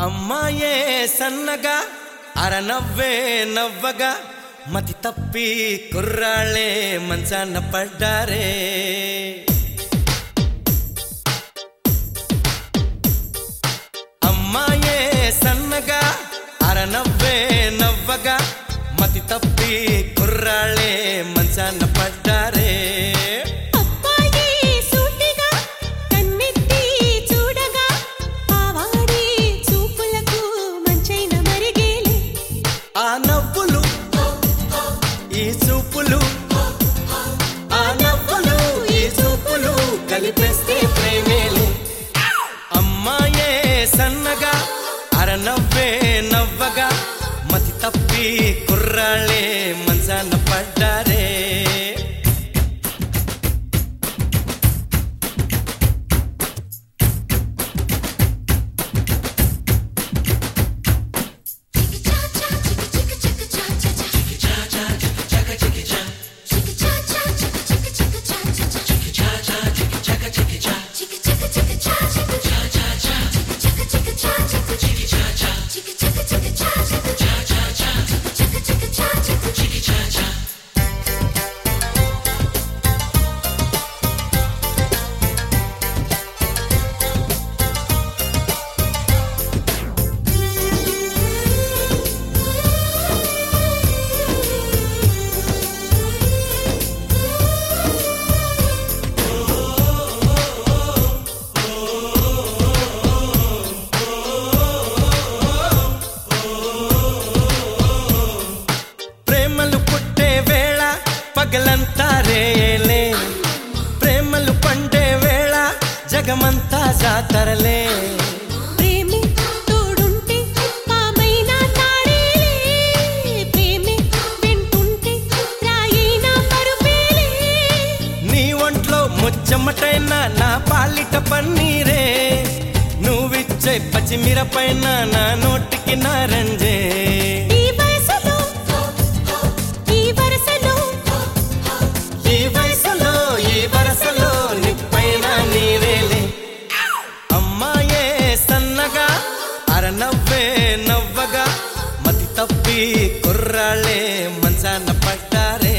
అమ్మాయే సన్నగా అరనవ్వే నవ్వగా మతి తప్పి కుర్రాళ్ళే మంచాన పడ్డారే. అమ్మాయే సన్నగా అరనవ్వే నవ్వగా మతి తప్పి కుర్రాళ్ళే మంచాన పడ్డారే. ఆ నవ్వులు ఈ చూపులు ఆ నవ్వులు ఈ చూపులు కలిపేస్తే ప్రేమేలే. అమ్మాయే సన్నగా అరనవ్వే నవ్వగా మతి తప్పి కుర్రాళ్ళే మంచాన పడ్డారే. పగలంతా రేలే ప్రేమలు పండే వేళ జగమంతా జాతరలే. ప్రేమే తోడుంటే పామైనా తాడేలే ప్రేమే వెంటుంటే రాయినా పరుపేలే. నీ ఒంట్లో ముచ్చమటైన నా పాలిట పన్నీరే నువ్విచ్చే పచ్చిమిరపైన నా నోటికి నారంజే. అరనవ్వే నవ్వగా మతి తప్పి కుర్రాళ్ళే మంచాన పడ్డారే.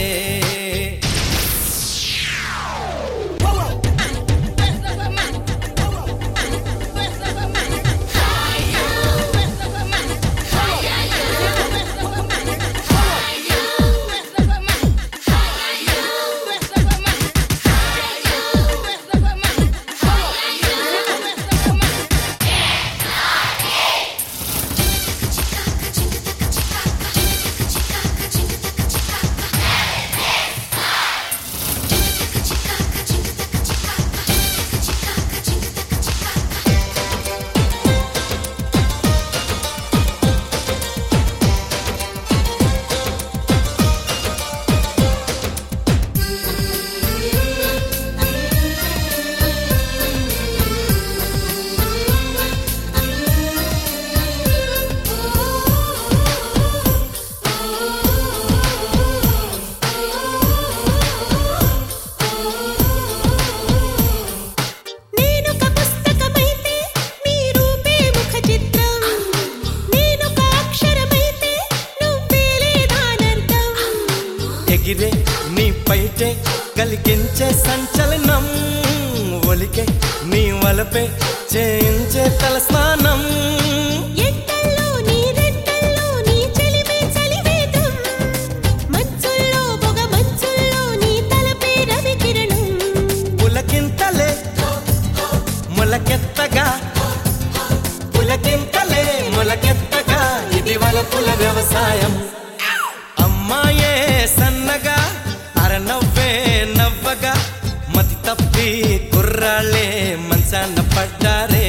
ఎగిరే నీ పైటే కలిగించే సంచలనం ఒలికే నీ వలపే చేయించే తలస్నానం. ఎంతల్లో నీ రెట్టల్లో నీ చలిమే చలివేదం మంచుల్లో పొగ మంచుల్లో నీ తలపే రవి కిరణం. పులకింతలే మొలకెత్తగా పులకింతలే మొలకెత్తగా ఇది వలపుల వ్యవసాయం. అమ్మాయే సన్నగా అరనవ్వే నవ్వగా మతి తప్పి కుర్రాళ్ళే మంచాన పడ్డారే.